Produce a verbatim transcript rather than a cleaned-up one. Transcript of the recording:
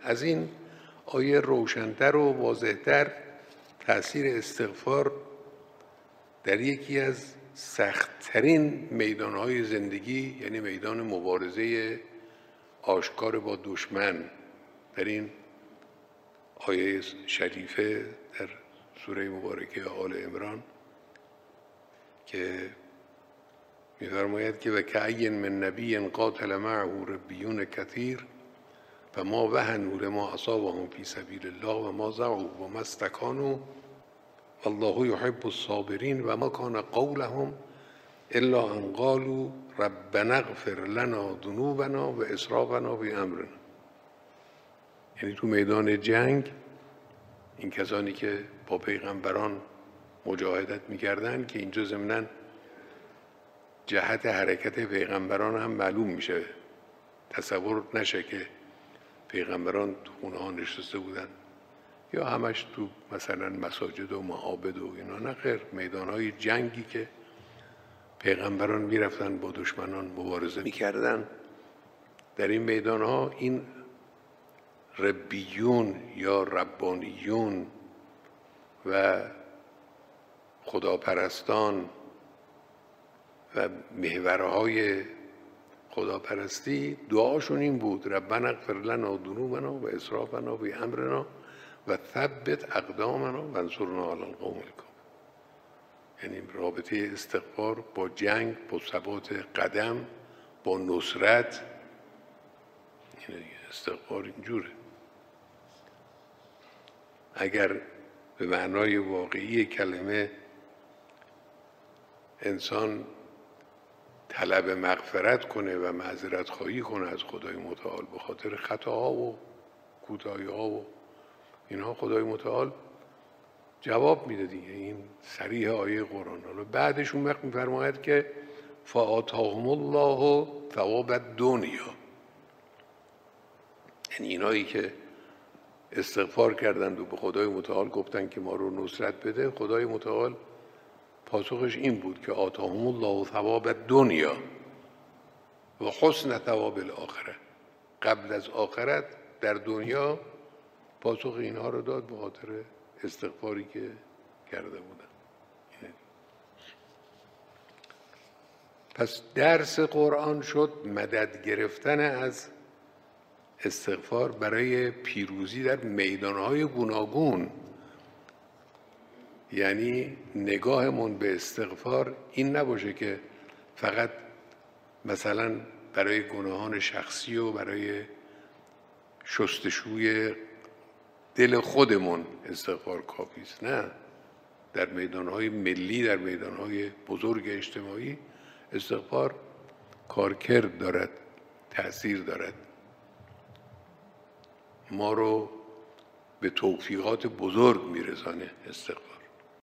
از این آیه روشن‌تر و واضح‌تر تأثیر استغفار در یکی از سخت‌ترین میدان‌های زندگی، یعنی میدان مبارزه آشکار با دشمن، در این آیه شریفه در سوره مبارکه آل عمران که می‌فرماید که و کأی من نبی قاتل معه ربیون کثیر فما وهنوا لما اصابهم فی سبیل الله و ما ضعفوا و ما استکانوا والله یحب الصابرین و ما کان قولهم الا ان قالوا ربنا اغفر لنا ذنوبنا و اسرافنا فی امرنا. یعنی تو میدان جنگ این کسانی که با پیغمبران مجاهدت میکردن که اینجا ضمناً جهت حرکت پیغمبران هم معلوم میشه، تصور نشه که پیغمبران تو خونه ها نشسته بودن یا همش تو مثلا مساجد و معابد و اینا، نه خیر، میدان های جنگی که پیغمبران میرفتن با دشمنان مبارزه میکردن. در این میدان ها این ربیون یا ربانیون و خداپرستان و محورهای خداپرستی دعاشون این بود ربنا اغفر لنا ذنوبنا و اسرافنا فی امرنا و ثبت اقدامنا و انصرنا علی القوم الکافرین. یعنی رابطه استغفار با جنگ، با ثبات قدم، با نصرت. یعنی استغفار اینجوره. اگر به معنای واقعی کلمه انسان طلب مغفرت کنه و معذرت خواهی کنه از خدای متعال به خاطر خطاها و کوتاهی‌ها و اینها، خدای متعال جواب میده دیگه. این صریح آیه قرآن. حالا بعدش اون وقت میفرماید که فآتاهم الله ثواب الدنیا، یعنی اینایی که استغفار کردند و به خدای متعال گفتن که ما رو نصرت بده، خدای متعال پاسخش این بود که آتاهم الله ثواب الدنیا و حسن ثواب الاخره. قبل از آخرت در دنیا پاسخ اینها رو داد به خاطر استغفاری که کرده بودن. پس درس قرآن شد مدد گرفتن از استغفار برای پیروزی در میدانهای گوناگون. یعنی نگاهمون به استغفار این نباشه که فقط مثلا برای گناهان شخصی و برای شستشوی دل خودمون استغفار کافی است. نه، در میدانهای ملی، در میدانهای بزرگ اجتماعی استغفار کارکرد دارد، تأثیر دارد، ما رو به توفیقات بزرگ میرسانه استغفار.